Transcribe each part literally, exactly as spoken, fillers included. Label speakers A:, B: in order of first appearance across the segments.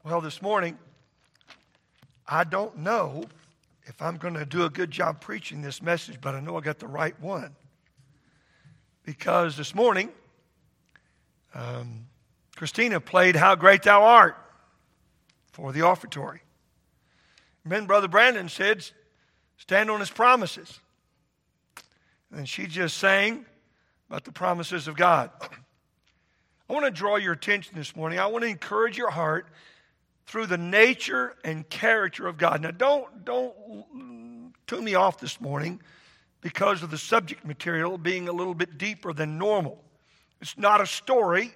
A: Well, this morning, I don't know if I'm going to do a good job preaching this message, but I know I got the right one. Because this morning, um, Christina played How Great Thou Art for the offertory. And then Brother Brandon said, stand on his promises. And she just sang about the promises of God. I want to draw your attention this morning. I want to encourage your heart through the nature and character of God. Now, don't, don't tune me off this morning because of the subject material being a little bit deeper than normal. It's not a story.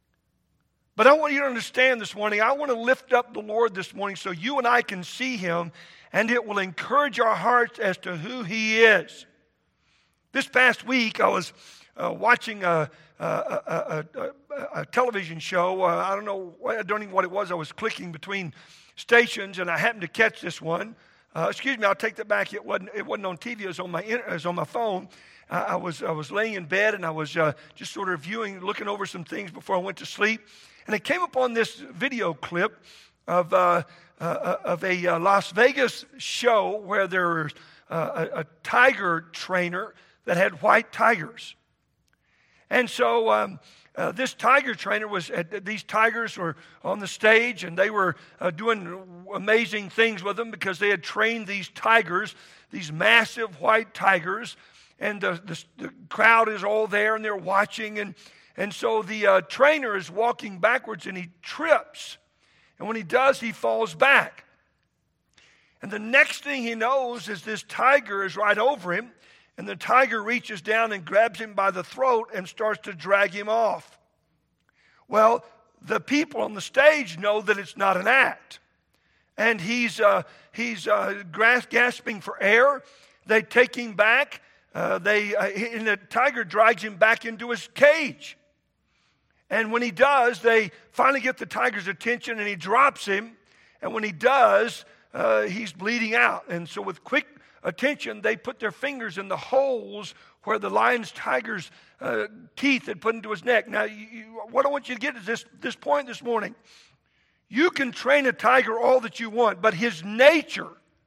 A: But I want you to understand this morning, I want to lift up the Lord this morning so you and I can see Him, and it will encourage our hearts as to who He is. This past week, I was uh, watching a, a, a, a, a television show. Uh, I don't know, I don't even know what it was. I was clicking between stations, and I happened to catch this one. Uh, excuse me, I'll take that back. It wasn't. It wasn't on T V. It was on my. It was on my phone. Uh, I was. I was laying in bed, and I was uh, just sort of viewing, looking over some things before I went to sleep. And I came upon this video clip of uh, uh, of a uh, Las Vegas show where there was uh, a, a tiger trainer that had white tigers. And so um, uh, this tiger trainer was, uh, these tigers were on the stage, and they were uh, doing amazing things with them because they had trained these tigers, these massive white tigers, and the, the, the crowd is all there, and they're watching, and, and so the uh, trainer is walking backwards, and he trips, and when he does, he falls back. And the next thing he knows is this tiger is right over him, and the tiger reaches down and grabs him by the throat and starts to drag him off. Well, the people on the stage know that it's not an act. And he's uh, he's uh, gasping for air. They take him back. Uh, they uh, and the tiger drags him back into his cage. And when he does, they finally get the tiger's attention, and he drops him. And when he does, uh, he's bleeding out. And so with quick attention, they put their fingers in the holes where the lion's tiger's uh, teeth had put into his neck. Now, you, you, what I want you to get is this, this point this morning. You can train a tiger all that you want, but his nature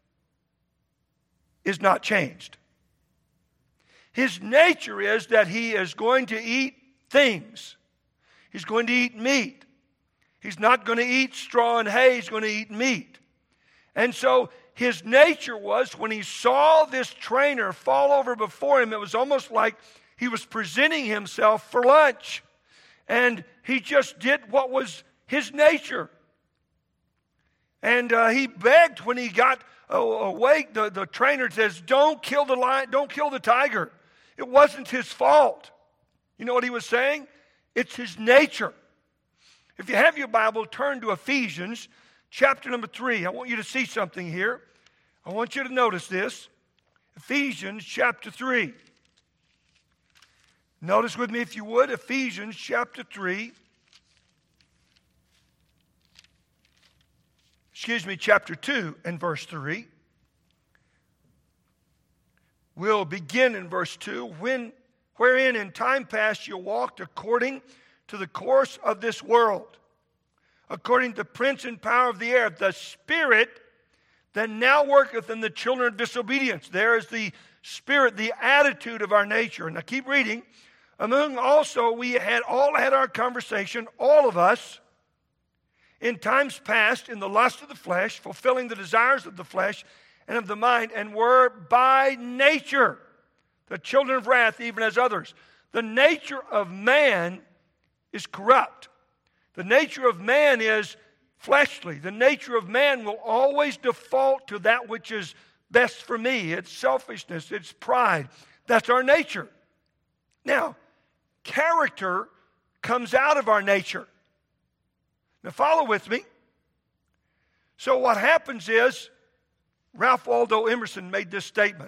A: is not changed. His nature is that he is going to eat things. He's going to eat meat. He's not going to eat straw and hay. He's going to eat meat. And so his nature was, when he saw this trainer fall over before him, it was almost like he was presenting himself for lunch. And he just did what was his nature. And uh, he begged when he got uh, awake. The, the trainer says, don't kill the lion, don't kill the tiger. It wasn't his fault. You know what he was saying? It's his nature. If you have your Bible, turn to Ephesians chapter number three. I want you to see something here. I want you to notice this. Ephesians chapter three. Notice with me, if you would, Ephesians chapter three. Excuse me, chapter two and verse three. We'll begin in verse two. When, wherein in time past you walked according to the course of this world, according to the prince and power of the air, the spirit that now worketh in the children of disobedience. There is the spirit, the attitude of our nature. And I keep reading. Among also we had all had our conversation, all of us, in times past, in the lust of the flesh, fulfilling the desires of the flesh and of the mind, and were by nature the children of wrath, even as others. The nature of man is corrupt. The nature of man is fleshly. The nature of man will always default to that which is best for me. It's selfishness. It's pride. That's our nature. Now, character comes out of our nature. Now, follow with me. So what happens is, Ralph Waldo Emerson made this statement.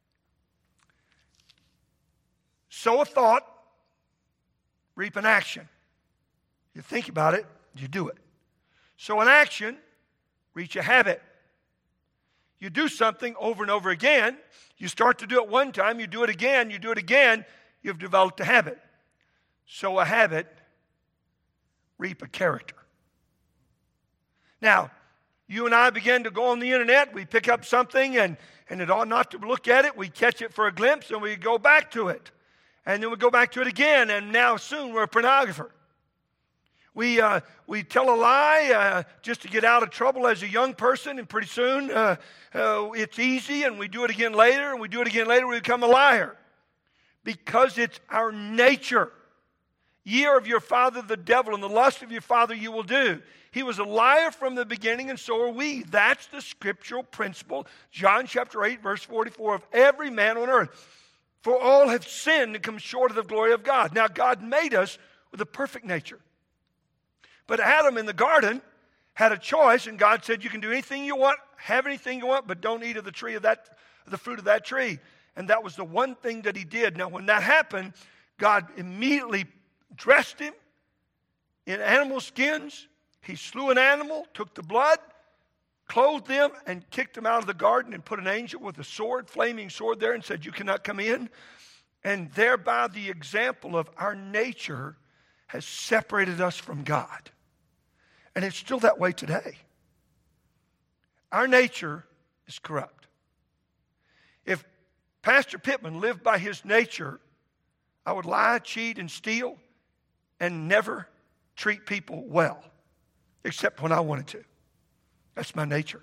A: Sow a thought, reap an action. You think about it, you do it. So an action, reach a habit. You do something over and over again. You start to do it one time, you do it again, you do it again, you've developed a habit. So a habit, reap a character. Now, you and I begin to go on the internet. We pick up something, and, and it ought not to look at it. We catch it for a glimpse, and we go back to it. And then we go back to it again, and now soon we're a pornographer. We, uh, we tell a lie uh, just to get out of trouble as a young person, and pretty soon uh, uh, it's easy, and we do it again later, and we do it again later, we become a liar. Because it's our nature. Ye are of your father the devil, and the lust of your father you will do. He was a liar from the beginning, and so are we. That's the scriptural principle, John chapter eight, verse forty-four, of every man on earth. For all have sinned and come short of the glory of God. Now, God made us with a perfect nature. But Adam in the garden had a choice, and God said, you can do anything you want, have anything you want, but don't eat of the tree of that, the fruit of that tree. And that was the one thing that he did. Now, when that happened, God immediately dressed him in animal skins. He slew an animal, took the blood, clothed them, and kicked them out of the garden and put an angel with a sword, flaming sword there, and said, you cannot come in. And thereby the example of our nature has separated us from God. And it's still that way today. Our nature is corrupt. If Pastor Pittman lived by his nature, I would lie, cheat, and steal, and never treat people well, except when I wanted to. That's my nature.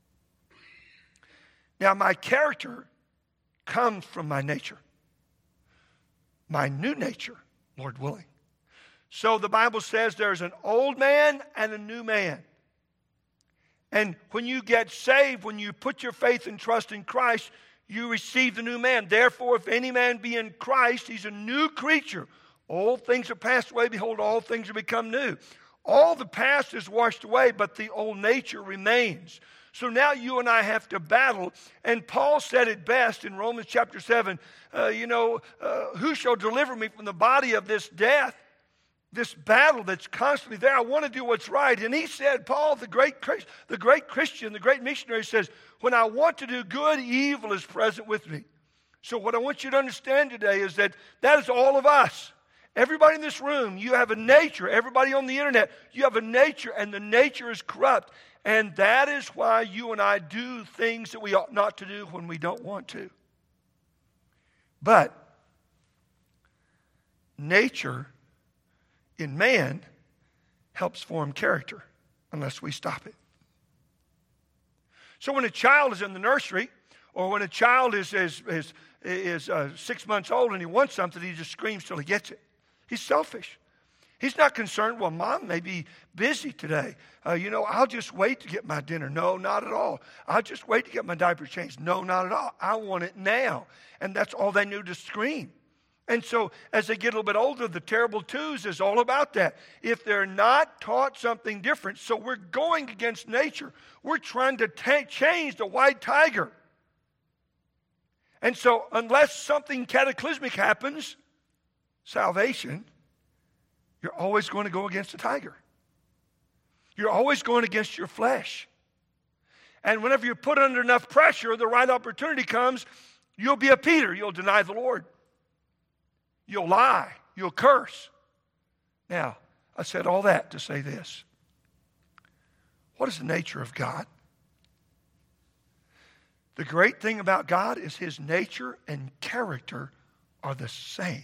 A: Now, my character comes from my nature. My new nature, Lord willing. So the Bible says there's an old man and a new man. And when you get saved, when you put your faith and trust in Christ, you receive the new man. Therefore, if any man be in Christ, he's a new creature. Old things are passed away. Behold, all things are become new. All the past is washed away, but the old nature remains. So now you and I have to battle. And Paul said it best in Romans chapter seven. Uh, you know, uh, who shall deliver me from the body of this death? This battle that's constantly there. I want to do what's right. And he said, Paul, the great, the great Christian, the great missionary says, when I want to do good, evil is present with me. So what I want you to understand today is that that is all of us. Everybody in this room, you have a nature. Everybody on the internet, you have a nature, and the nature is corrupt. And that is why you and I do things that we ought not to do when we don't want to. But nature in man helps form character unless we stop it. So when a child is in the nursery, or when a child is, is, is, is uh, six months old and he wants something, he just screams till he gets it. He's selfish. He's not concerned, well, Mom may be busy today. Uh, you know, I'll just wait to get my dinner. No, not at all. I'll just wait to get my diaper changed. No, not at all. I want it now. And that's all they knew to scream. And so as they get a little bit older, the terrible twos is all about that. If they're not taught something different, so we're going against nature. We're trying to ta- change the white tiger. And so unless something cataclysmic happens, salvation, you're always going to go against the tiger. You're always going against your flesh. And whenever you're put under enough pressure, the right opportunity comes, you'll be a Peter. You'll deny the Lord. You'll lie. You'll curse. Now, I said all that to say this. What is the nature of God? The great thing about God is his nature and character are the same.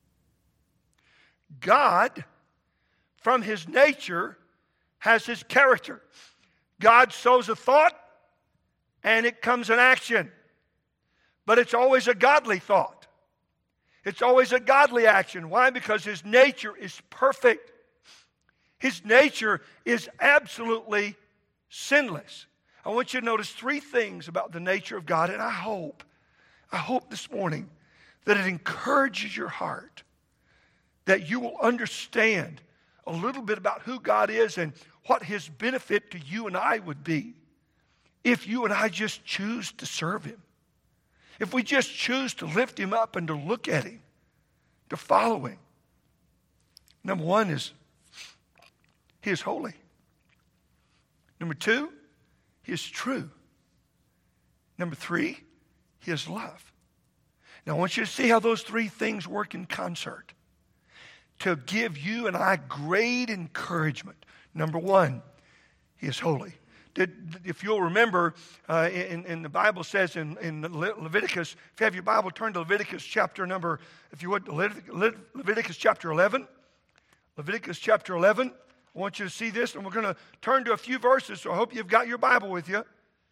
A: God, from his nature, has his character. God sows a thought, and it comes an action. But it's always a godly thought. It's always a godly action. Why? Because his nature is perfect. His nature is absolutely sinless. I want you to notice three things about the nature of God, and I hope, I hope this morning that it encourages your heart, that you will understand a little bit about who God is and what his benefit to you and I would be if you and I just choose to serve him. If we just choose to lift him up and to look at him, to follow him. Number one is he is holy. Number two, he is true. Number three, he is love. Now I want you to see how those three things work in concert to give you and I great encouragement. Number one, He is holy. Did, if you'll remember, uh, in, in the Bible says in, in Leviticus, if you have your Bible, turn to Leviticus chapter number, if you would, Leviticus chapter eleven. Leviticus chapter eleven. I want you to see this, and we're going to turn to a few verses, so I hope you've got your Bible with you.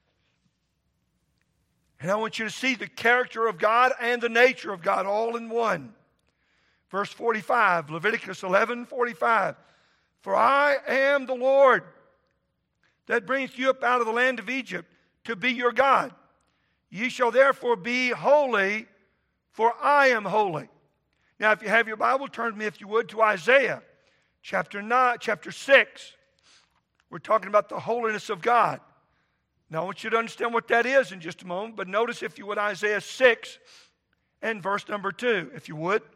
A: And I want you to see the character of God and the nature of God all in one. Verse forty-five, Leviticus eleven, forty-five. For I am the Lord that bringeth you up out of the land of Egypt to be your God. Ye shall therefore be holy, for I am holy. Now, if you have your Bible, turn to me, if you would, to Isaiah chapter nine, chapter six. We're talking about the holiness of God. Now, I want you to understand what that is in just a moment, but notice, if you would, Isaiah six and verse number two, if you would.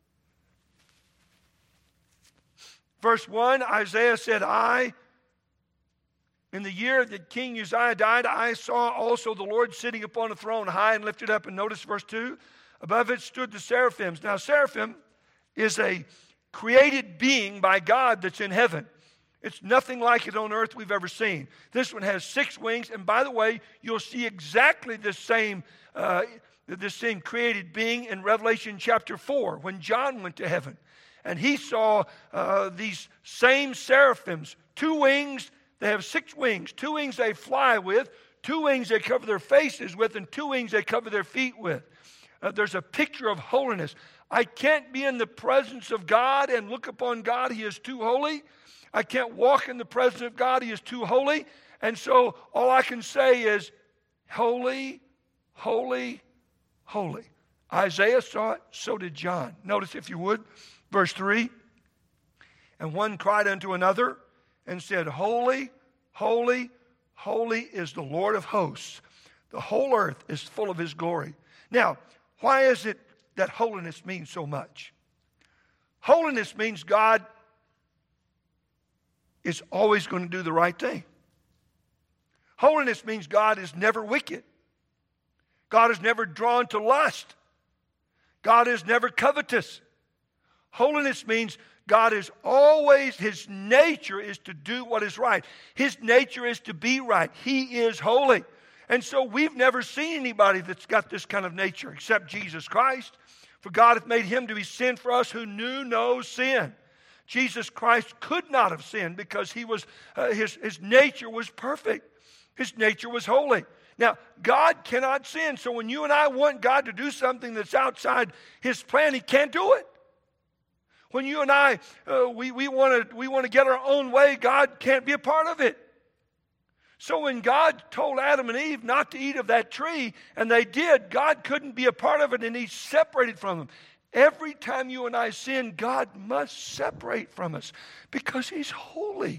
A: Verse one, Isaiah said, I, in the year that King Uzziah died, I saw also the Lord sitting upon a throne, high and lifted up. And notice verse two, above it stood the seraphims. Now, seraphim is a created being by God that's in heaven. It's nothing like it on earth we've ever seen. This one has six wings, and by the way, you'll see exactly the same, uh, the same created being in Revelation chapter four when John went to heaven. And he saw uh, these same seraphims, two wings. They have six wings. Two wings they fly with, two wings they cover their faces with, and two wings they cover their feet with. Uh, there's a picture of holiness. I can't be in the presence of God and look upon God. He is too holy. I can't walk in the presence of God. He is too holy. And so all I can say is, holy, holy, holy. Isaiah saw it, so did John. Notice, if you would, verse three. And one cried unto another and said, holy, holy, holy is the Lord of hosts. The whole earth is full of his glory. Now, why is it that holiness means so much? Holiness means God is always going to do the right thing. Holiness means God is never wicked. God is never drawn to lust. God is never covetous. Holiness means God is always, his nature is to do what is right. His nature is to be right. He is holy. And so we've never seen anybody that's got this kind of nature except Jesus Christ. For God hath made him to be sin for us who knew no sin. Jesus Christ could not have sinned because he was uh, his, his nature was perfect. His nature was holy. Now, God cannot sin. So when you and I want God to do something that's outside his plan, he can't do it. When you and I, uh, we, we want to we want to get our own way, God can't be a part of it. So when God told Adam and Eve not to eat of that tree, and they did, God couldn't be a part of it, and he separated from them. Every time you and I sin, God must separate from us because he's holy.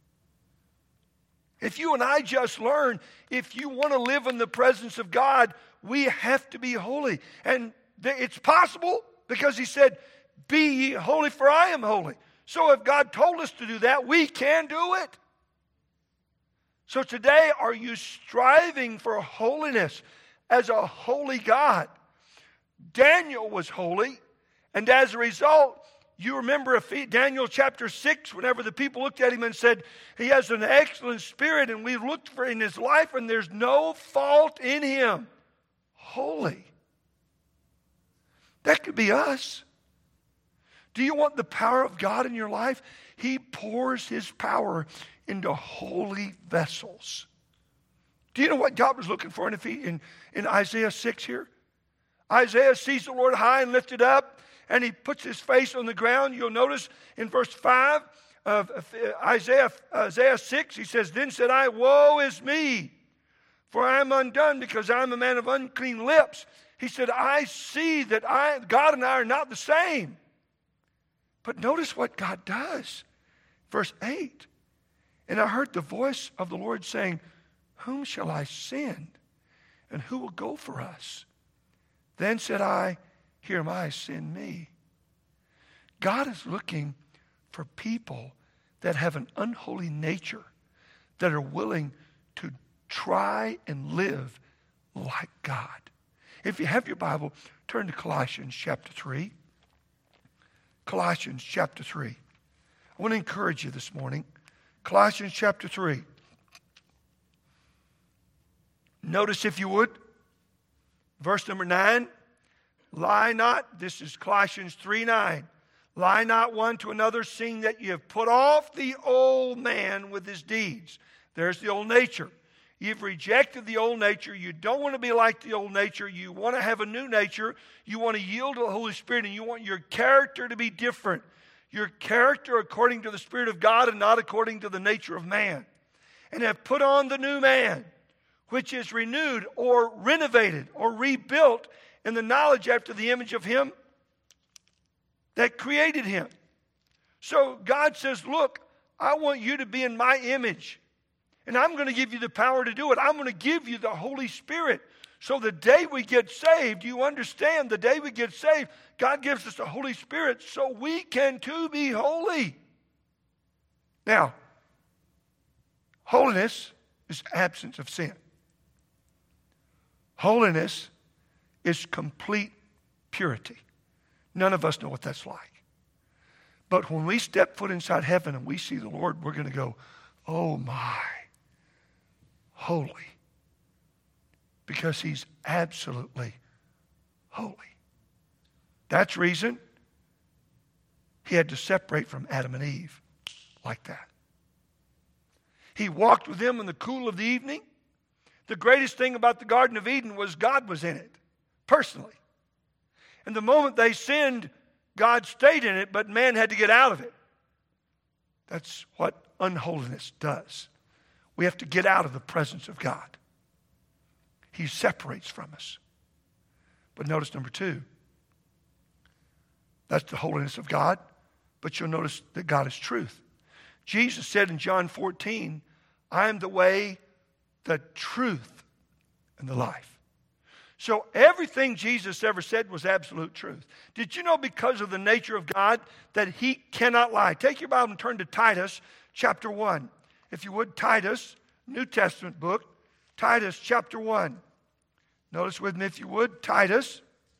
A: If you and I just learn, if you want to live in the presence of God, we have to be holy. And it's possible because he said, be ye holy, for I am holy. So if God told us to do that, we can do it. So today, are you striving for holiness as a holy God? Daniel was holy, and as a result, you remember Daniel chapter six, whenever the people looked at him and said, he has an excellent spirit, and we looked for in his life, and there's no fault in him. Holy. That could be us. Do you want the power of God in your life? He pours his power into holy vessels. Do you know what God was looking for in, in, in Isaiah six here? Isaiah sees the Lord high and lifted up, and he puts his face on the ground. You'll notice in verse five of Isaiah, Isaiah six, he says, then said I, woe is me, for I am undone, because I am a man of unclean lips. He said, I see that I, God and I are not the same. But notice what God does. Verse eight. And I heard the voice of the Lord saying, whom shall I send? And who will go for us? Then said I, here am I, send me. God is looking for people that have an unholy nature, that are willing to try and live like God. If you have your Bible, turn to Colossians chapter three. Colossians chapter three. I want to encourage you this morning. Colossians chapter three. Notice, if you would, verse number nine. Lie not, this is Colossians three nine. Lie not one to another, seeing that you have put off the old man with his deeds. There's the old nature. You've rejected the old nature. You don't want to be like the old nature. You want to have a new nature. You want to yield to the Holy Spirit, and you want your character to be different. Your character according to the Spirit of God and not according to the nature of man. And have put on the new man, which is renewed or renovated or rebuilt in the knowledge after the image of Him that created him. So God says, look, I want you to be in my image. And I'm going to give you the power to do it. I'm going to give you the Holy Spirit. So the day we get saved, you understand, the day we get saved, God gives us the Holy Spirit so we can too be holy. Now, holiness is absence of sin. Holiness is complete purity. None of us know what that's like. But when we step foot inside heaven and we see the Lord, we're going to go, oh my, holy. Because He's absolutely holy. That's reason He had to separate from Adam and Eve like that. He walked with them in the cool of the evening. The greatest thing about the Garden of Eden was God was in it, personally. And the moment they sinned, God stayed in it, but man had to get out of it. That's what unholiness does. We have to get out of the presence of God. He separates from us. But notice number two. That's the holiness of God. But you'll notice that God is truth. Jesus said in John fourteen, I am the way, the truth, and the life. So everything Jesus ever said was absolute truth. Did you know because of the nature of God that He cannot lie? Take your Bible and turn to Titus chapter one. If you would, Titus, New Testament book, Titus chapter one. Notice with me if you would, Titus.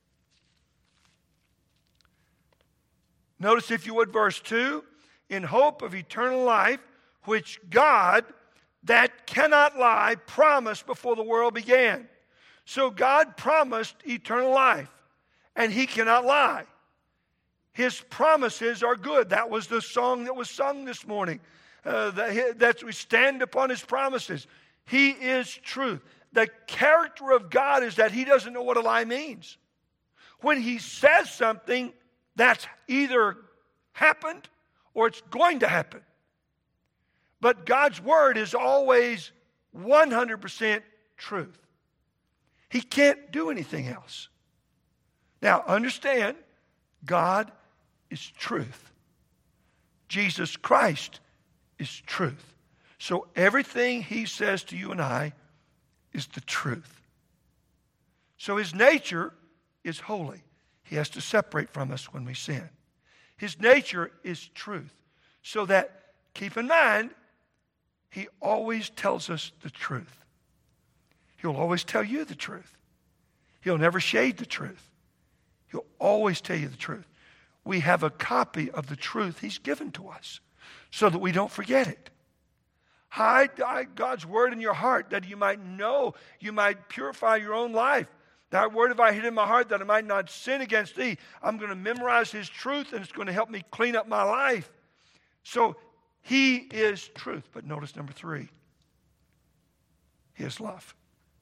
A: Notice if you would, verse two. In hope of eternal life, which God, that cannot lie, promised before the world began. So God promised eternal life, and He cannot lie. His promises are good. That was the song that was sung this morning. Uh, that, that we stand upon His promises. He is truth. The character of God is that He doesn't know what a lie means. When He says something, that's either happened or it's going to happen. But God's word is always one hundred percent truth. He can't do anything else. Now, understand, God is truth. Jesus Christ is truth. So everything He says to you and I is the truth. So His nature is holy. He has to separate from us when we sin. His nature is truth. So that, keep in mind, He always tells us the truth. He'll always tell you the truth. He'll never shade the truth. He'll always tell you the truth. We have a copy of the truth He's given to us so that we don't forget it. Hide God's word in your heart that you might know, you might purify your own life. Thy word have I hid in my heart that I might not sin against Thee. I'm going to memorize His truth, and it's going to help me clean up my life. So He is truth. But notice number three. He is love.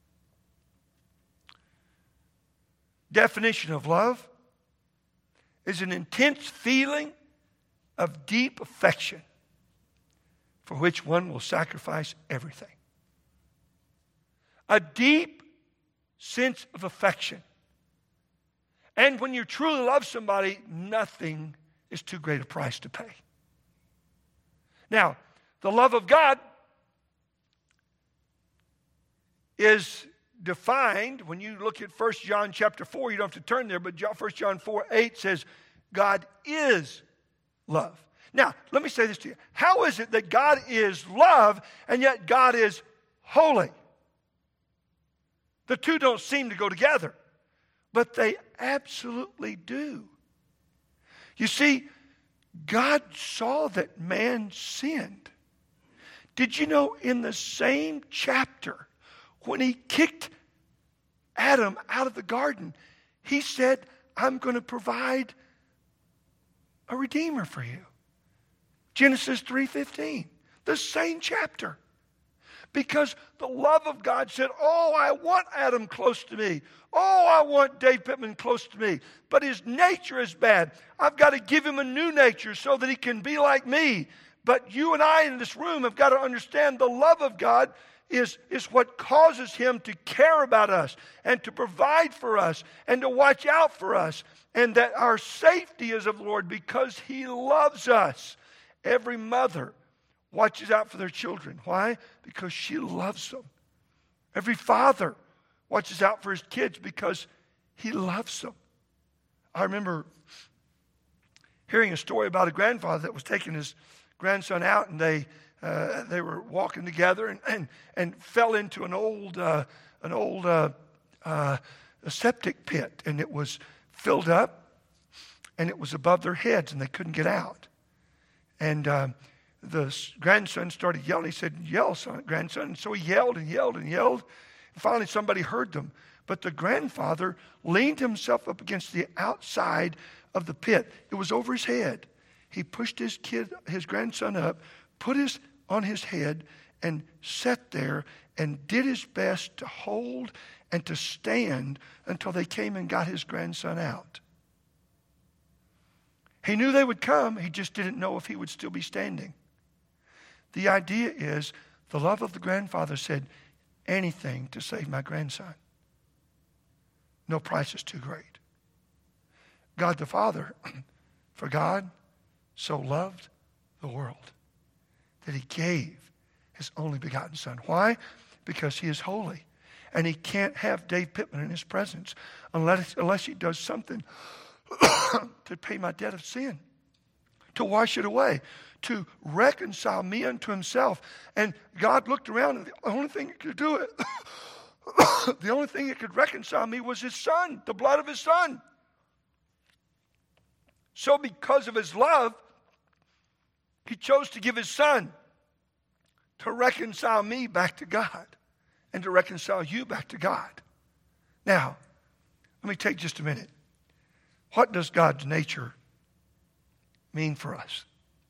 A: Definition of love is an intense feeling of deep affection for which one will sacrifice everything. A deep sense of affection. And when you truly love somebody, nothing is too great a price to pay. Now, the love of God is defined when you look at First John chapter four. You don't have to turn there, but First John four eight says, God is love. Now, let me say this to you. How is it that God is love and yet God is holy? The two don't seem to go together, but they absolutely do. You see, God saw that man sinned. Did you know in the same chapter when he kicked Adam out of the garden, he said, I'm going to provide a redeemer for you. Genesis three fifteen, the same chapter. Because the love of God said, oh, I want Adam close to me. Oh, I want Dave Pittman close to me. But his nature is bad. I've got to give him a new nature so that he can be like me. But you and I in this room have got to understand the love of God is, is what causes him to care about us and to provide for us and to watch out for us. And that our safety is of the Lord because he loves us. Every mother watches out for their children. Why? Because she loves them. Every father watches out for his kids because he loves them. I remember hearing a story about a grandfather that was taking his grandson out, and they uh, they were walking together and and, and fell into an old uh, an old uh, uh, a septic pit, and it was filled up, and it was above their heads, and they couldn't get out. And uh, the grandson started yelling. He said, "Yell, son, grandson." And so he yelled and yelled and yelled. And finally, somebody heard them. But the grandfather leaned himself up against the outside of the pit. It was over his head. He pushed his kid, his grandson up, put his on his head, and sat there and did his best to hold and to stand until they came and got his grandson out. He knew they would come. He just didn't know if he would still be standing. The idea is the love of the grandfather said, anything to save my grandson. No price is too great. God the Father, for God so loved the world that he gave his only begotten son. Why? Because he is holy. And he can't have Dave Pittman in his presence unless, unless he does something to pay my debt of sin, to wash it away, to reconcile me unto himself. And God looked around, and the only thing that could do it, the only thing that could reconcile me was his son, the blood of his son. So because of his love, he chose to give his son to reconcile me back to God and to reconcile you back to God. Now, let me take just a minute. What does God's nature mean for us?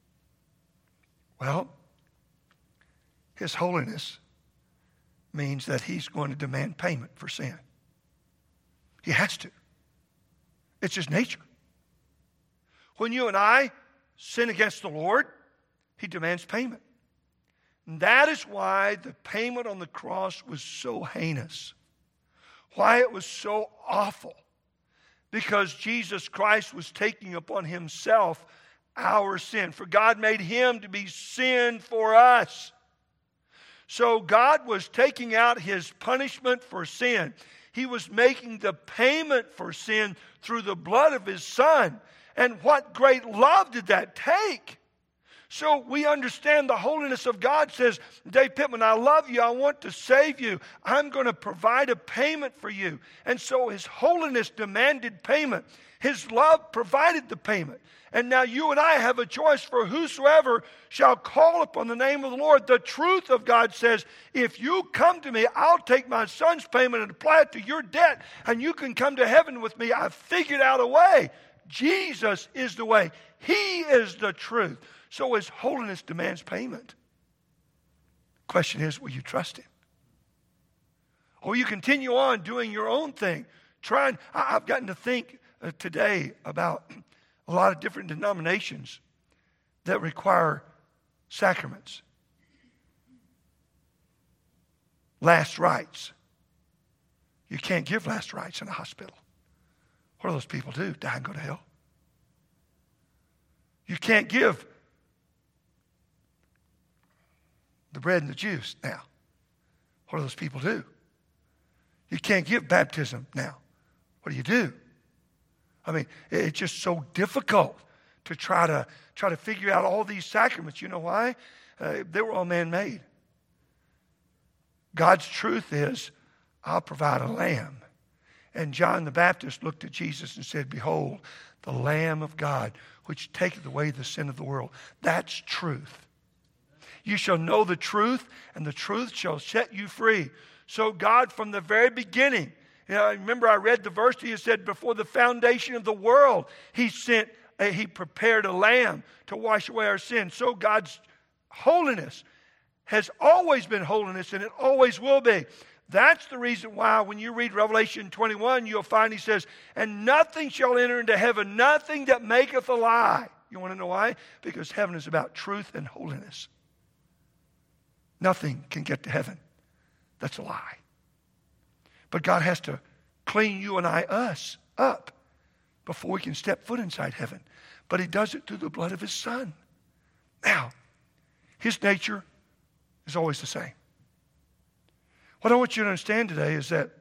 A: Well, his holiness means that he's going to demand payment for sin. He has to. It's his nature. When you and I sin against the Lord, he demands payment. And that is why the payment on the cross was so heinous. Why it was so awful. Because Jesus Christ was taking upon himself our sin. For God made him to be sin for us. So God was taking out his punishment for sin. He was making the payment for sin through the blood of his son. And what great love did that take? So we understand the holiness of God says, Dave Pittman, I love you. I want to save you. I'm going to provide a payment for you. And so his holiness demanded payment. His love provided the payment. And now you and I have a choice for whosoever shall call upon the name of the Lord. The truth of God says, if you come to me, I'll take my son's payment and apply it to your debt, and you can come to heaven with me. I've figured out a way. Jesus is the way. He is the truth. So his holiness demands payment. Question is, will you trust him? Or will you continue on doing your own thing? Trying, I've gotten to think uh, today about a lot of different denominations that require sacraments. Last rites. You can't give last rites in a hospital. What do those people do? Die and go to hell? You can't give the bread and the juice now. What do those people do? You can't give baptism now. What do you do? I mean, it's just so difficult to try to try to figure out all these sacraments. You know why? Uh, they were all man-made. God's truth is, I'll provide a lamb. And John the Baptist looked at Jesus and said, behold, the Lamb of God, which taketh away the sin of the world. That's truth. You shall know the truth, and the truth shall set you free. So God, from the very beginning, you know, remember I read the verse, he said, before the foundation of the world, he sent, a, he prepared a lamb to wash away our sins. So God's holiness has always been holiness, and it always will be. That's the reason why when you read Revelation twenty-one, you'll find he says, and nothing shall enter into heaven, nothing that maketh a lie. You want to know why? Because heaven is about truth and holiness. Nothing can get to heaven. That's a lie. But God has to clean you and I, us, up before we can step foot inside heaven. But he does it through the blood of his Son. Now, his nature is always the same. What I want you to understand today is that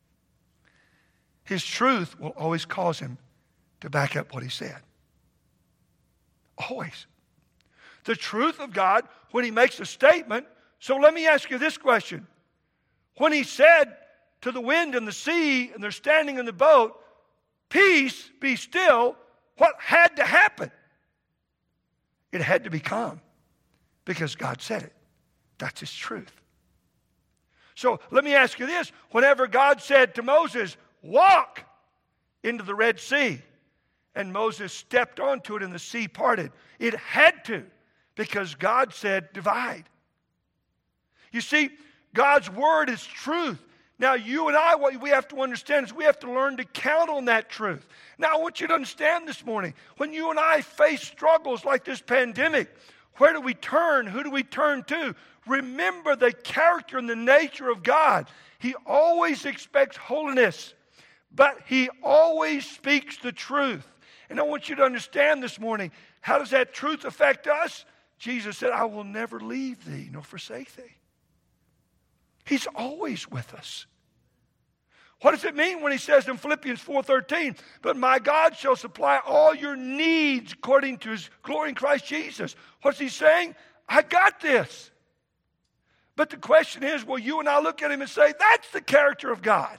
A: his truth will always cause him to back up what he said. Always. The truth of God, when he makes a statement, so let me ask you this question. When he said to the wind and the sea, and they're standing in the boat, peace, be still, what had to happen? It had to be calm because God said it. That's his truth. So let me ask you this. Whenever God said to Moses, walk into the Red Sea, and Moses stepped onto it and the sea parted, it had to, because God said divide. You see, God's word is truth. Now, you and I, what we have to understand is we have to learn to count on that truth. Now, I want you to understand this morning, when you and I face struggles like this pandemic, where do we turn? Who do we turn to? Remember the character and the nature of God. He always expects holiness, but he always speaks the truth. And I want you to understand this morning, how does that truth affect us? Jesus said, I will never leave thee nor forsake thee. He's always with us. What does it mean when he says in Philippians four thirteen, but my God shall supply all your needs according to his glory in Christ Jesus? What's he saying? I got this. But the question is, will you and I look at him and say, that's the character of God?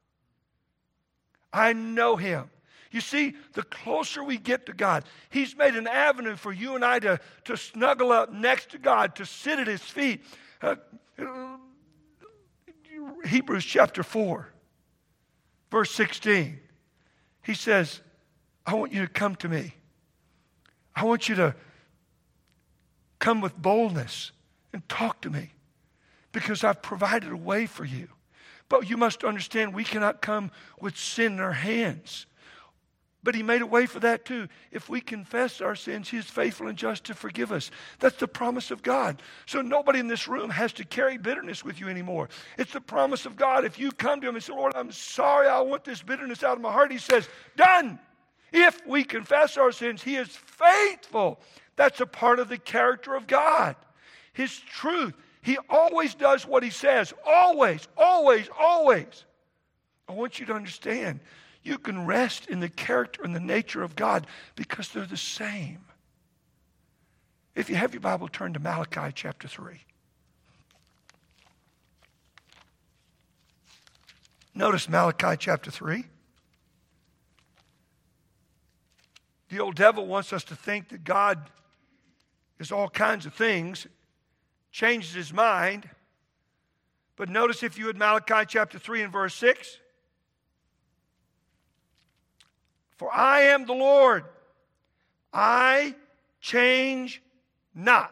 A: I know him. You see, the closer we get to God, he's made an avenue for you and I to, to snuggle up next to God, to sit at his feet. Uh, Hebrews chapter four, verse sixteen. He says, I want you to come to me. I want you to come with boldness and talk to me because I've provided a way for you. But you must understand we cannot come with sin in our hands. But he made a way for that too. If we confess our sins, he is faithful and just to forgive us. That's the promise of God. So nobody in this room has to carry bitterness with you anymore. It's the promise of God. If you come to him and say, Lord, I'm sorry, I want this bitterness out of my heart, he says, done. If we confess our sins, he is faithful. That's a part of the character of God. His truth. He always does what he says. Always, always, always. I want you to understand, you can rest in the character and the nature of God because they're the same. If you have your Bible, turn to Malachi chapter three. Notice Malachi chapter three. The old devil wants us to think that God is all kinds of things, changes his mind. But notice if you had Malachi chapter three and verse six. For I am the Lord, I change not.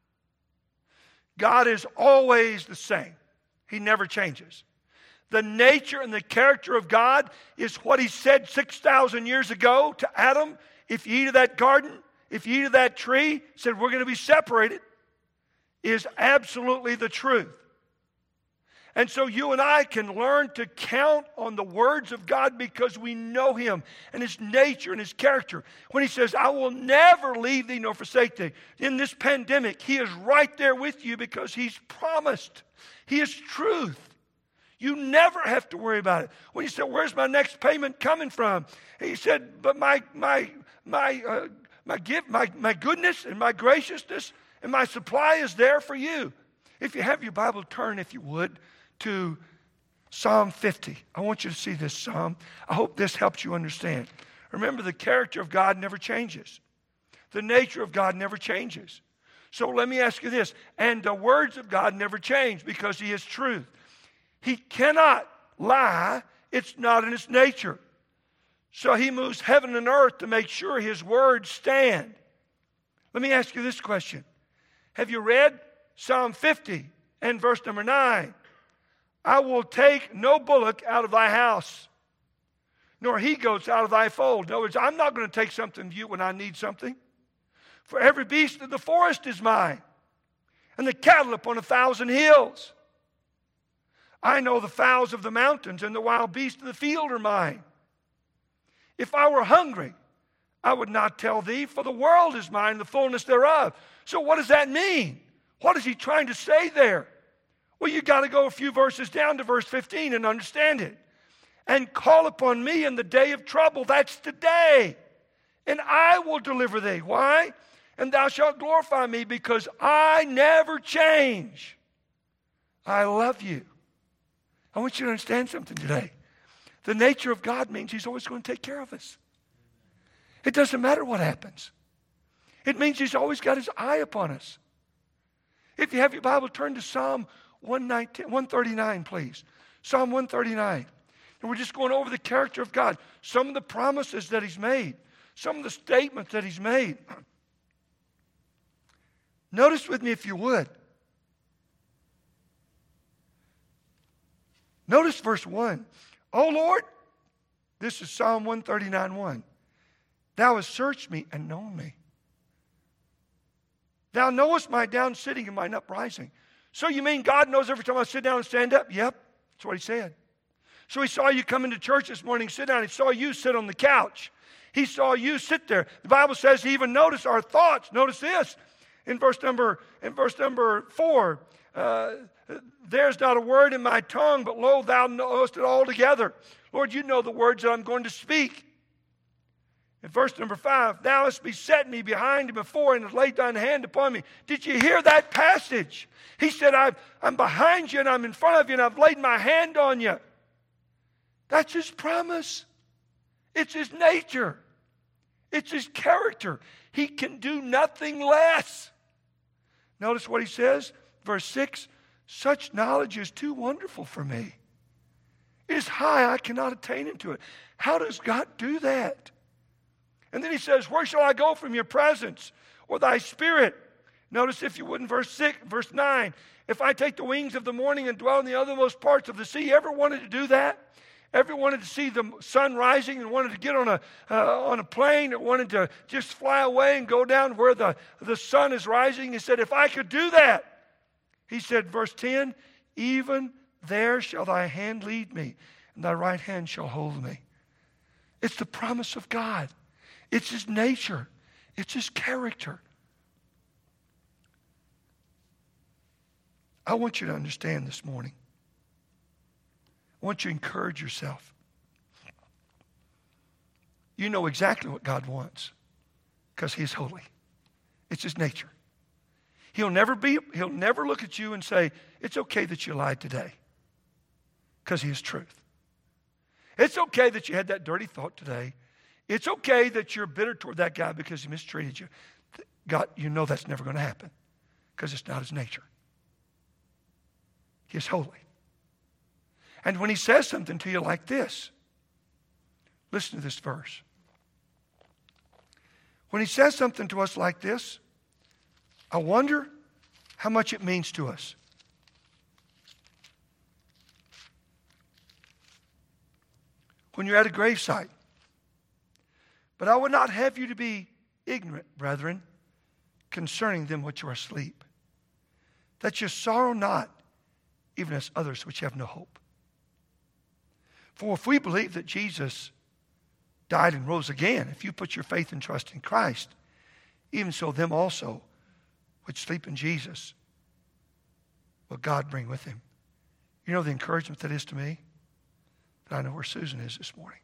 A: God is always the same. He never changes. The nature and the character of God is what he said six thousand years ago to Adam. If you eat of that garden, if you eat of that tree, said we're going to be separated, is absolutely the truth. And so you and I can learn to count on the words of God because we know him and his nature and his character. When he says, I will never leave thee nor forsake thee. In this pandemic, he is right there with you because he's promised. He is truth. You never have to worry about it. When you say, where's my next payment coming from? He said, but my my my uh, my gift, my, my goodness and my graciousness and my supply is there for you. If you have your Bible, turn, if you would, to Psalm fifty. I want you to see this psalm. I hope this helps you understand. Remember, the character of God never changes. The nature of God never changes. So let me ask you this. And the words of God never change because he is truth. He cannot lie. It's not in his nature. So he moves heaven and earth to make sure his words stand. Let me ask you this question. Have you read Psalm fifty and verse number nine? I will take no bullock out of thy house, nor he goats out of thy fold. In other words, I'm not going to take something from you when I need something. For every beast of the forest is mine, and the cattle upon a thousand hills. I know the fowls of the mountains, and the wild beasts of the field are mine. If I were hungry, I would not tell thee, for the world is mine, the fullness thereof. So what does that mean? What is he trying to say there? Well, you got to go a few verses down to verse fifteen and understand it. And call upon me in the day of trouble. That's today. And I will deliver thee. Why? And thou shalt glorify me, because I never change. I love you. I want you to understand something today. The nature of God means he's always going to take care of us. It doesn't matter what happens. It means he's always got his eye upon us. If you have your Bible, turn to Psalm one thirty-nine, please. Psalm one thirty-nine. And we're just going over the character of God. Some of the promises that he's made. Some of the statements that he's made. Notice with me if you would. Notice verse one. O Lord, this is Psalm one thirty-nine, one. Thou hast searched me and known me. Thou knowest my down sitting and mine uprising. So you mean God knows every time I sit down and stand up? Yep, that's what he said. So he saw you come into church this morning, sit down. He saw you sit on the couch. He saw you sit there. The Bible says he even noticed our thoughts. Notice this in verse number in verse number four. Uh, There's not a word in my tongue, but lo, thou knowest it altogether. Lord, you know the words that I'm going to speak. In verse number five, thou hast beset me behind and before and hast laid thine hand upon me. Did you hear that passage? He said, I'm, I'm behind you and I'm in front of you and I've laid my hand on you. That's his promise. It's his nature. It's his character. He can do nothing less. Notice what he says, verse six, such knowledge is too wonderful for me. It is high, I cannot attain into it. How does God do that? And then he says, where shall I go from your presence or thy spirit? Notice if you would in verse six, verse nine, if I take the wings of the morning and dwell in the othermost parts of the sea, ever wanted to do that? Ever wanted to see the sun rising and wanted to get on a uh, on a plane and wanted to just fly away and go down where the, the sun is rising? He said, if I could do that, he said, verse ten, even there shall thy hand lead me, and thy right hand shall hold me. It's the promise of God. It's his nature. It's his character. I want you to understand this morning. I want you to encourage yourself. You know exactly what God wants because he is holy. It's his nature. He'll never be, he'll never look at you and say, it's okay that you lied today because he is truth. It's okay that you had that dirty thought today. It's okay that you're bitter toward that guy because he mistreated you. God, you know that's never going to happen because it's not his nature. He is holy. And when he says something to you like this, listen to this verse. When he says something to us like this, I wonder how much it means to us. When you're at a gravesite, but I would not have you to be ignorant, brethren, concerning them which are asleep, that you sorrow not, even as others which have no hope. For if we believe that Jesus died and rose again, if you put your faith and trust in Christ, even so them also which sleep in Jesus will God bring with him. You know the encouragement that is to me? That I know where Susan is this morning.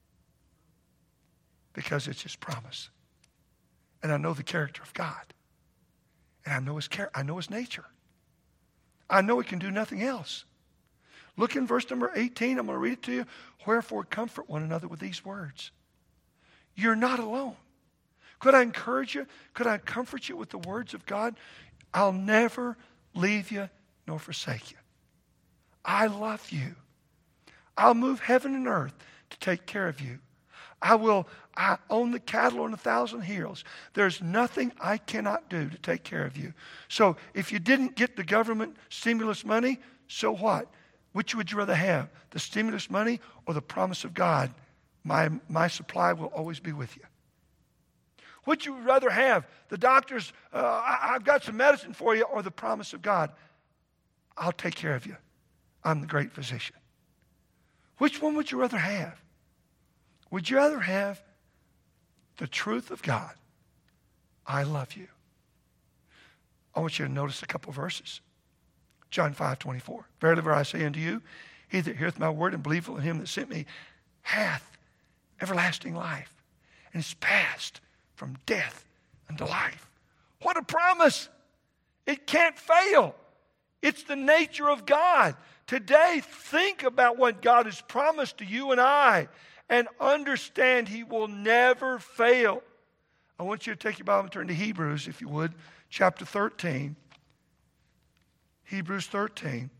A: Because it's his promise. And I know the character of God. And I know his char- I know his nature. I know he can do nothing else. Look in verse number eighteen. I'm going to read it to you. Wherefore comfort one another with these words. You're not alone. Could I encourage you? Could I comfort you with the words of God? I'll never leave you nor forsake you. I love you. I'll move heaven and earth to take care of you. I will, I own the cattle on a thousand hills. There's nothing I cannot do to take care of you. So if you didn't get the government stimulus money, so what? Which would you rather have? The stimulus money or the promise of God? My, my supply will always be with you. Which you would rather have? The doctors, uh, I, I've got some medicine for you, or the promise of God? I'll take care of you. I'm the great physician. Which one would you rather have? Would you rather have the truth of God? I love you. I want you to notice a couple verses. John five twenty-four. Verily, verily, I say unto you, he that heareth my word and believeth in him that sent me hath everlasting life, and is passed from death unto life. What a promise! It can't fail. It's the nature of God. Today, think about what God has promised to you and I, and understand he will never fail. I want you to take your Bible and turn to Hebrews, if you would, chapter thirteen. Hebrews thirteen.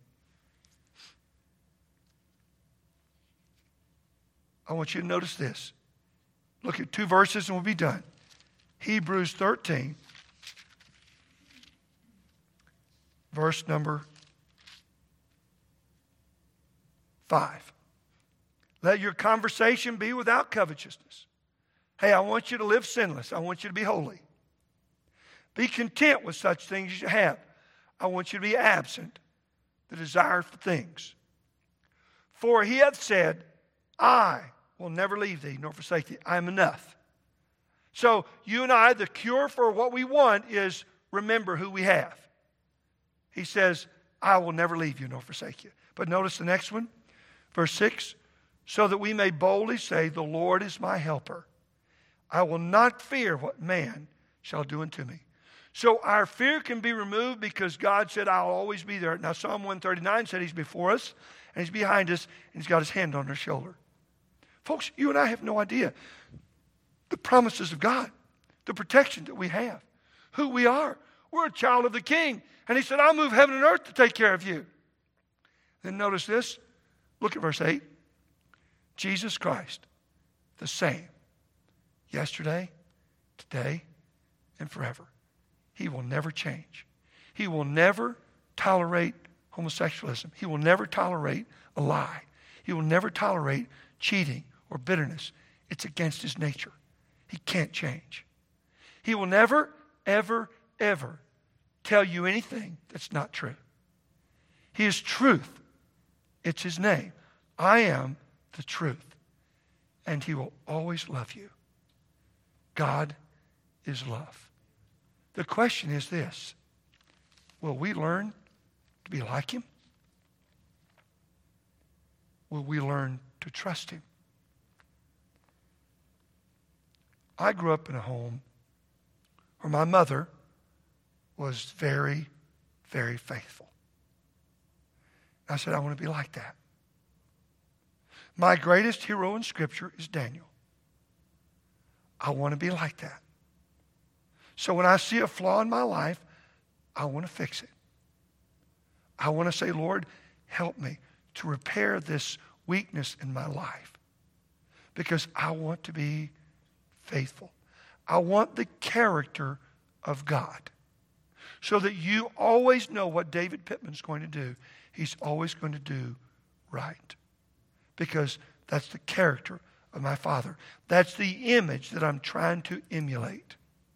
A: I want you to notice this. Look at two verses and we'll be done. Hebrews thirteen, verse number five. Let your conversation be without covetousness. Hey, I want you to live sinless. I want you to be holy. Be content with such things as you have. I want you to be absent the desire for things. For he hath said, I will never leave thee nor forsake thee. I am enough. So you and I, the cure for what we want is remember who we have. He says, I will never leave you nor forsake you. But notice the next one, verse six. So that we may boldly say, the Lord is my helper. I will not fear what man shall do unto me. So our fear can be removed because God said, I'll always be there. Now Psalm one thirty-nine said he's before us and he's behind us and he's got his hand on our shoulder. Folks, you and I have no idea the promises of God, the protection that we have, who we are. We're a child of the King. And he said, I'll move heaven and earth to take care of you. Then notice this. Look at verse eight. Jesus Christ, the same, yesterday, today, and forever. He will never change. He will never tolerate homosexualism. He will never tolerate a lie. He will never tolerate cheating or bitterness. It's against his nature. He can't change. He will never, ever, ever tell you anything that's not true. He is truth. It's his name. I am the truth. And he will always love you. God is love. The question is this. Will we learn to be like him? Will we learn to trust him? I grew up in a home where my mother was very, very faithful. I said, I want to be like that. My greatest hero in Scripture is Daniel. I want to be like that. So when I see a flaw in my life, I want to fix it. I want to say, Lord, help me to repair this weakness in my life because I want to be faithful. I want the character of God so that you always know what David Pittman's going to do. He's always going to do right because that's the character of my Father. That's the image that I'm trying to emulate.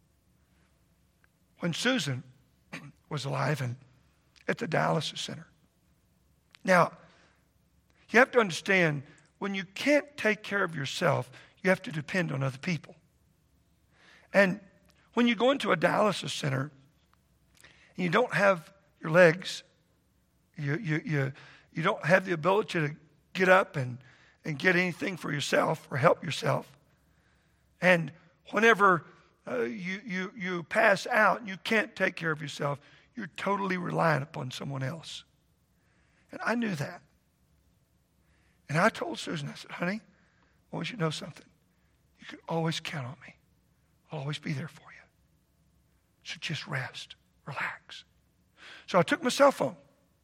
A: When Susan was alive and at the dialysis center. Now, you have to understand, when you can't take care of yourself, you have to depend on other people. And when you go into a dialysis center and you don't have your legs, you, you, you, you don't have the ability to get up and, and get anything for yourself or help yourself. And whenever uh, you, you, you pass out and you can't take care of yourself, you're totally reliant upon someone else. And I knew that. And I told Susan, I said, honey, I want you to know something. You can always count on me. I'll always be there for you. So just rest, relax. So I took my cell phone.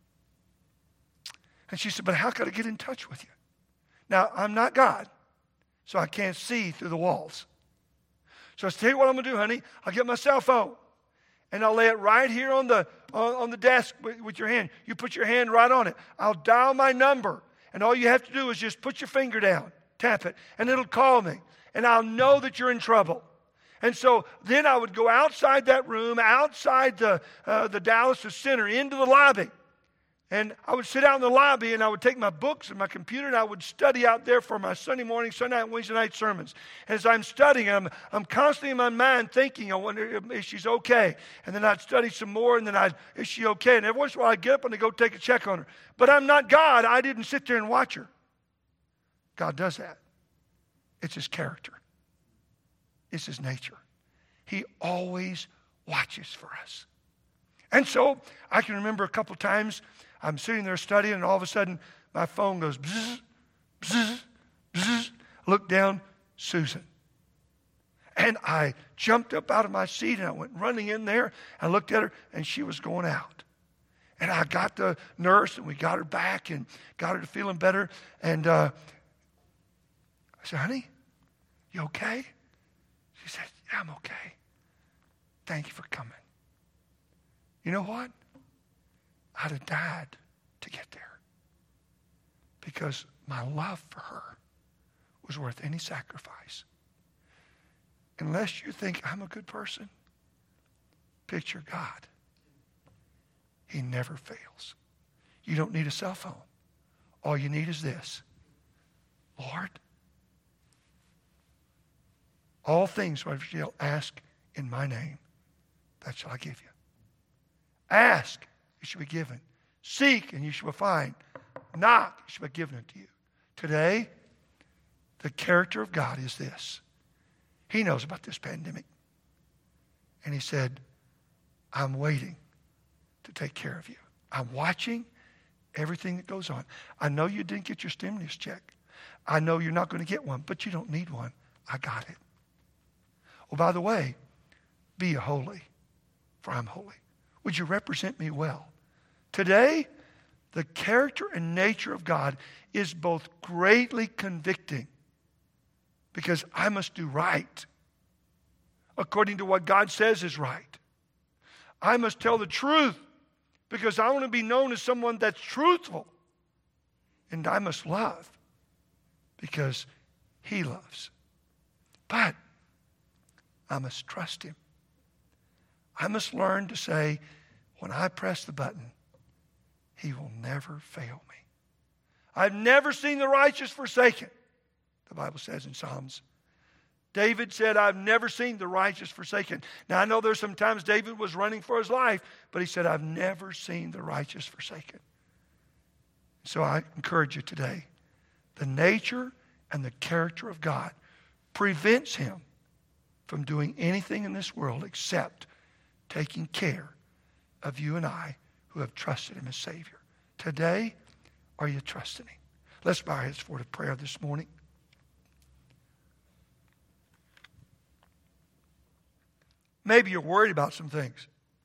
A: And she said, but how could I get in touch with you? Now, I'm not God, so I can't see through the walls. So I said, tell you what I'm going to do, honey. I'll get my cell phone, and I'll lay it right here on the, on, on the desk with, with your hand. You put your hand right on it. I'll dial my number, and all you have to do is just put your finger down, tap it, and it'll call me. And I'll know that you're in trouble. And so then I would go outside that room, outside the, uh, the Dallas Center, into the lobby. And I would sit out in the lobby, and I would take my books and my computer, and I would study out there for my Sunday morning, Sunday night, Wednesday night sermons. And as I'm studying, I'm, I'm constantly in my mind thinking, I wonder if she's okay. And then I'd study some more, and then I'd, is she okay? And every once in a while I'd get up and I'd go take a check on her. But I'm not God. I didn't sit there and watch her. God does that. It's His character. It's His nature. He always watches for us. And so I can remember a couple times I'm sitting there studying, and all of a sudden my phone goes bzzz, bzzz, bzzz. I look down, Susan. And I jumped up out of my seat, and I went running in there. I looked at her, and she was going out. And I got the nurse, and we got her back and got her to feeling better. And uh, I said, honey, you okay? She said, yeah, I'm okay. Thank you for coming. You know what? I'd have died to get there because my love for her was worth any sacrifice. Unless you think I'm a good person, picture God. He never fails. You don't need a cell phone. All you need is this. Lord, all things whatever you shall ask in my name, that shall I give you. Ask, you shall be given. Seek, and you shall find. Knock, it shall be given unto you. Today, the character of God is this. He knows about this pandemic. And He said, I'm waiting to take care of you. I'm watching everything that goes on. I know you didn't get your stimulus check. I know you're not going to get one, but you don't need one. I got it. Oh, by the way, be ye holy, for I'm holy. Would you represent me well? Today, the character and nature of God is both greatly convicting because I must do right according to what God says is right. I must tell the truth because I want to be known as someone that's truthful. And I must love because He loves. But I must trust Him. I must learn to say, when I press the button, He will never fail me. I've never seen the righteous forsaken, the Bible says in Psalms. David said, I've never seen the righteous forsaken. Now, I know there's some times David was running for his life, but he said, I've never seen the righteous forsaken. So I encourage you today, the nature and the character of God prevents Him from doing anything in this world except taking care of you and I who have trusted Him as Savior. Today, are you trusting Him? Let's bow our heads for a prayer this morning. Maybe you're worried about some things.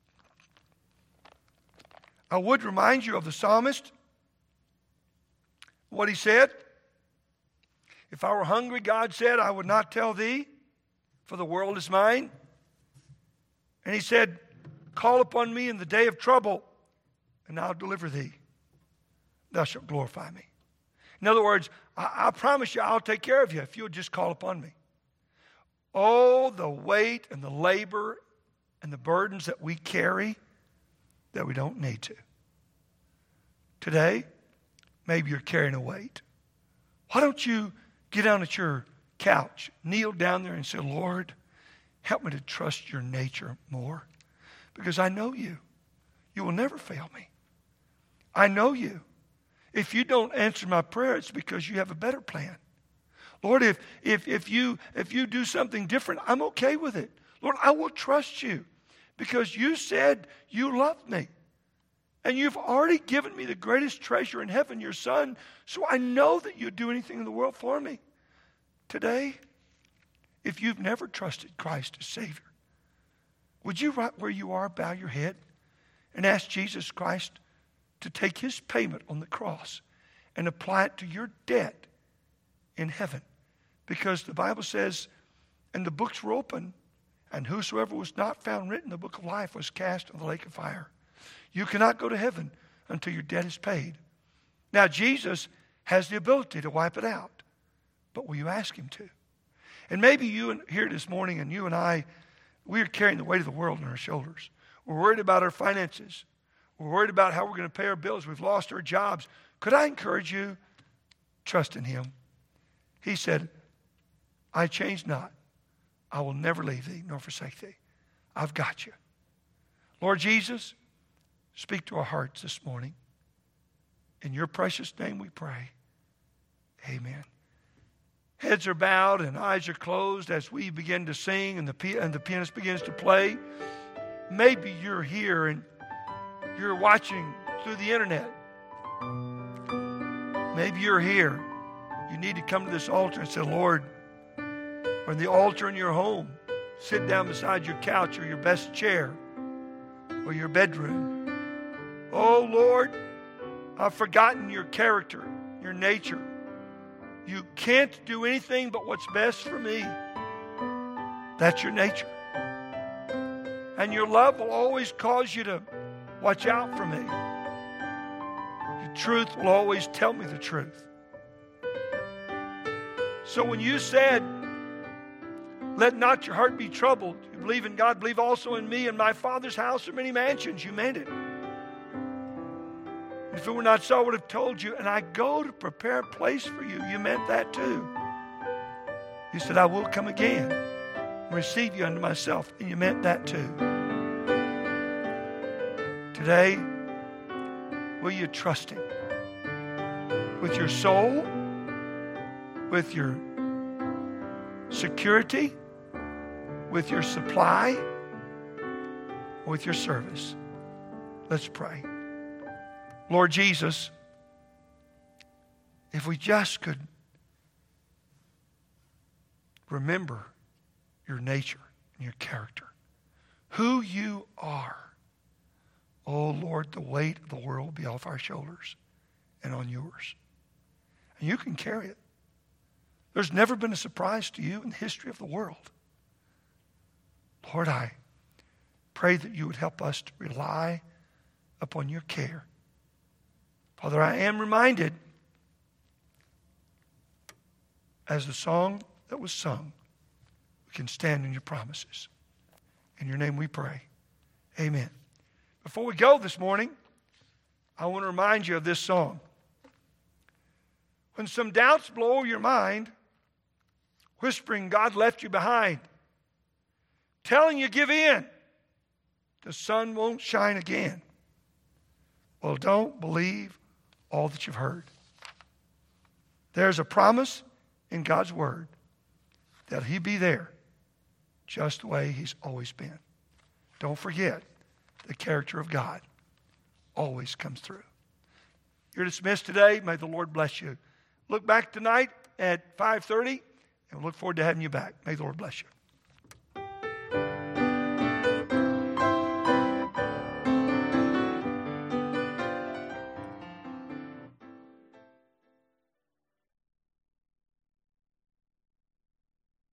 A: I would remind you of the psalmist, what he said. If I were hungry, God said, I would not tell thee, for the world is mine. And He said, call upon me in the day of trouble, and I'll deliver thee. Thou shalt glorify me. In other words, I, I promise you I'll take care of you if you'll just call upon me. Oh, the weight and the labor and the burdens that we carry that we don't need to. Today, maybe you're carrying a weight. Why don't you get down at your couch, kneel down there and say, Lord, help me to trust your nature more. Because I know you. You will never fail me. I know you. If you don't answer my prayer, it's because you have a better plan. Lord, if, if, if, you, if you do something different, I'm okay with it. Lord, I will trust you because you said you love me. And you've already given me the greatest treasure in heaven, your Son. So I know that you'd do anything in the world for me. Today, if you've never trusted Christ as Savior, would you, right where you are, bow your head and ask Jesus Christ to take his payment on the cross and apply it to your debt in heaven? Because the Bible says, and the books were open, and whosoever was not found written in the book of life was cast in the lake of fire. You cannot go to heaven until your debt is paid. Now, Jesus has the ability to wipe it out, but will you ask him to? And maybe you here this morning, and you and I, we are carrying the weight of the world on our shoulders. We're worried about our finances. We're worried about how we're going to pay our bills. We've lost our jobs. Could I encourage you? Trust in him. He said, I change not. I will never leave thee nor forsake thee. I've got you. Lord Jesus, speak to our hearts this morning. In your precious name we pray. Amen. Heads are bowed and eyes are closed as we begin to sing and the, and the pianist begins to play. Maybe you're here and you're watching through the internet. Maybe you're here. You need to come to this altar and say, Lord, or in the altar in your home, sit down beside your couch or your best chair or your bedroom. Oh, Lord, I've forgotten your character, your nature. You can't do anything but what's best for me. That's your nature. And your love will always cause you to watch out for me. Your truth will always tell me the truth. So when you said, let not your heart be troubled, you believe in God, believe also in me. In my Father's house are many mansions. You meant it. And if it were not so, I would have told you, and I go to prepare a place for you. You meant that too. You said, I will come again and receive you unto myself. And you meant that too. Today, will you trust him with your soul, with your security, with your supply, with your service? Let's pray. Lord Jesus, if we just could remember your nature and your character, who you are, oh Lord, the weight of the world will be off our shoulders and on yours. And you can carry it. There's never been a surprise to you in the history of the world. Lord, I pray that you would help us to rely upon your care. Father, I am reminded, as the song that was sung, we can stand in your promises. In your name we pray. Amen. Before we go this morning, I want to remind you of this song. When some doubts blow over your mind, whispering God left you behind, telling you give in, the sun won't shine again. Well, don't believe all that you've heard. There's a promise in God's word that he'll be there just the way he's always been. Don't forget, the character of God always comes through. You're dismissed today. May the Lord bless you. Look back tonight at five thirty, and we look forward to having you back. May the Lord bless you.